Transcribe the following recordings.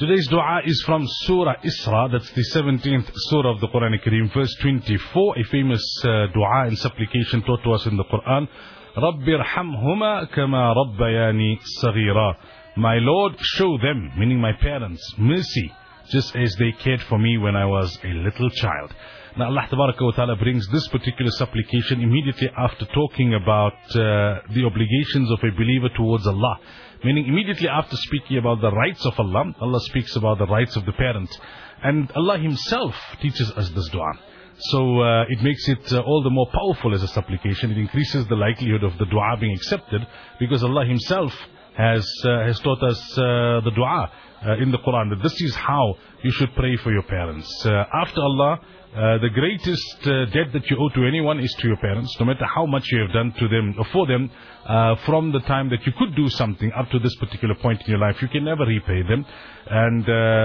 Today's dua is from Surah Isra, that's the 17th Surah of the Quran Kareem, verse 24, a famous dua and supplication taught to us in the Quran. رَبِّ ارْحَمْهُمَا كَمَا رَبَّيَانِي صَغِيرًا. My Lord, show them, meaning my parents, mercy, just as they cared for me when I was a little child. Now Allah Tabaraka wa Ta'ala brings this particular supplication immediately after talking about the obligations of a believer towards Allah. Meaning immediately after speaking about the rights of Allah, Allah speaks about the rights of the parent. And Allah Himself teaches us this dua. So it makes it all the more powerful as a supplication. It increases the likelihood of the dua being accepted because Allah Himself has taught us the dua in the Quran, that this is how you should pray for your parents. After Allah, the greatest debt that you owe to anyone is to your parents, no matter how much you have done to them or for them from the time that you could do something up to this particular point in your life. You can never repay them. And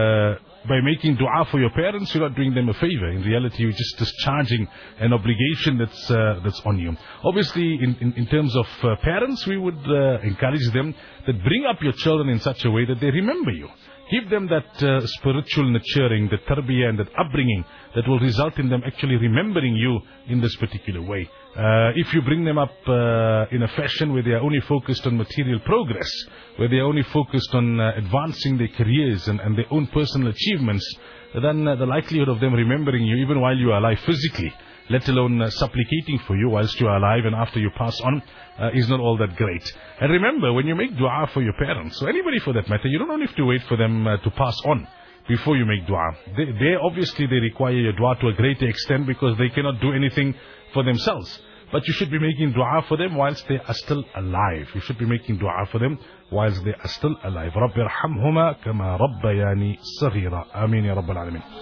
by making dua for your parents, you're not doing them a favor. In reality, you're just discharging an obligation that's on you. Obviously, in terms of parents, we would encourage them that bring up your children in such a way that they remember you. Give them that spiritual nurturing, the tarbiyah and that upbringing that will result in them actually remembering you in this particular way. If you bring them up in a fashion where they are only focused on material progress, where they are only focused on advancing their careers and their own personal achievements, then the likelihood of them remembering you even while you are alive physically, let alone supplicating for you whilst you are alive and after you pass on, is not all that great. And remember, when you make dua for your parents, or anybody for that matter, you don't only have to wait for them to pass on before you make dua. They obviously require your dua to a greater extent because they cannot do anything for themselves. But you should be making dua for them whilst they are still alive. You should be making dua for them whilst they are still alive. رَبِّ ارْحَمْهُمَا كَمَا رَبَّيَانِي صَغِيرًا. Ameen ya Rabbal Alameen.